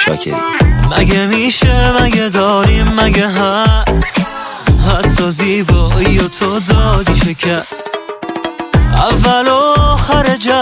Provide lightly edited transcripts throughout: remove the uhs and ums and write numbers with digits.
شاکری. مگه میشه، مگه داریم، مگه هست حتی زیبایی و تو دادی شکست؟ اول و آخر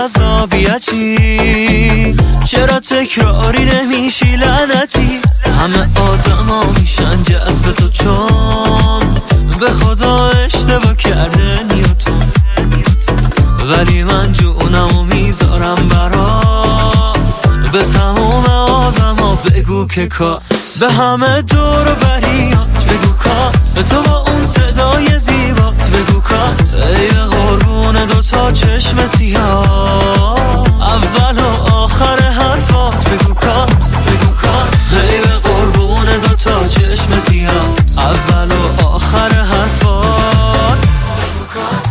جذابیتی چرا تکراری نمیشی لعنتی؟ همه آدما میشن جذب تو چون به خدا اشتباه کرده نیوتن، ولی من جونمو میذارم برات به تموم آدما بگو که کاس، به همه دور و بریات بگو کاس، به تو با اون صدای زیبات بگو کاس، ای قربون دوتا چشم سیاه اول و آخر حرفات بگو کاس، بگو کاس، ای قربون دوتا چشم سیاه اول و آخر حرفات بگو کاس.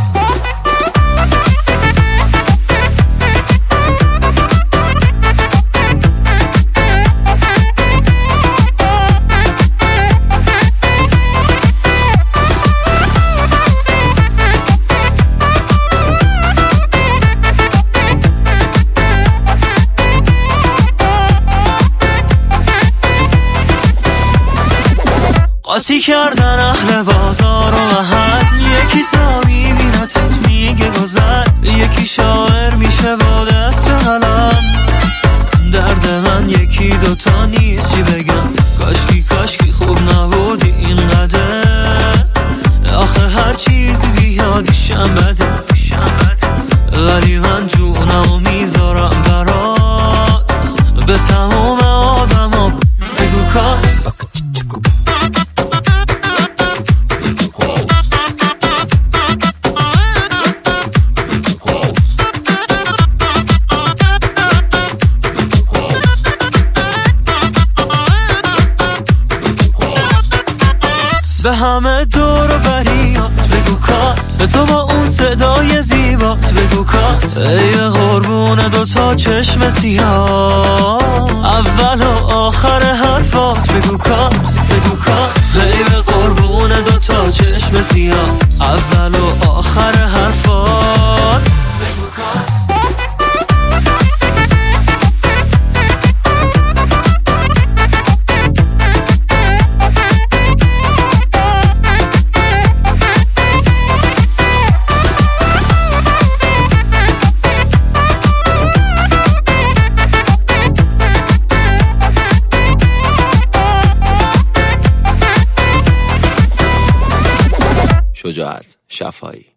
قاطی کردن اهل بازار و محل، یکی تا میبینتت میگه گذر، یکی شاعر میشه با دست به قلم، درد من یکی دوتا نیست چی بگم، کاشکی خوب نبودی اینقدر، آخه هر چیزی زیادیشم بده، ولی من جونمو میذارم برات به تموم آدما بگو کاس. به همه دور و بریات بگو کاس، به تو با اون صدای زیبات بگو کاس، ای قربون دوتا چشم سیاه اول و آخر حرفات بگو کاس، بگو کاس، ای قربون دوتا چشم سیاه اول و آخر حرفات بگو کاس. شجاعت شفایی.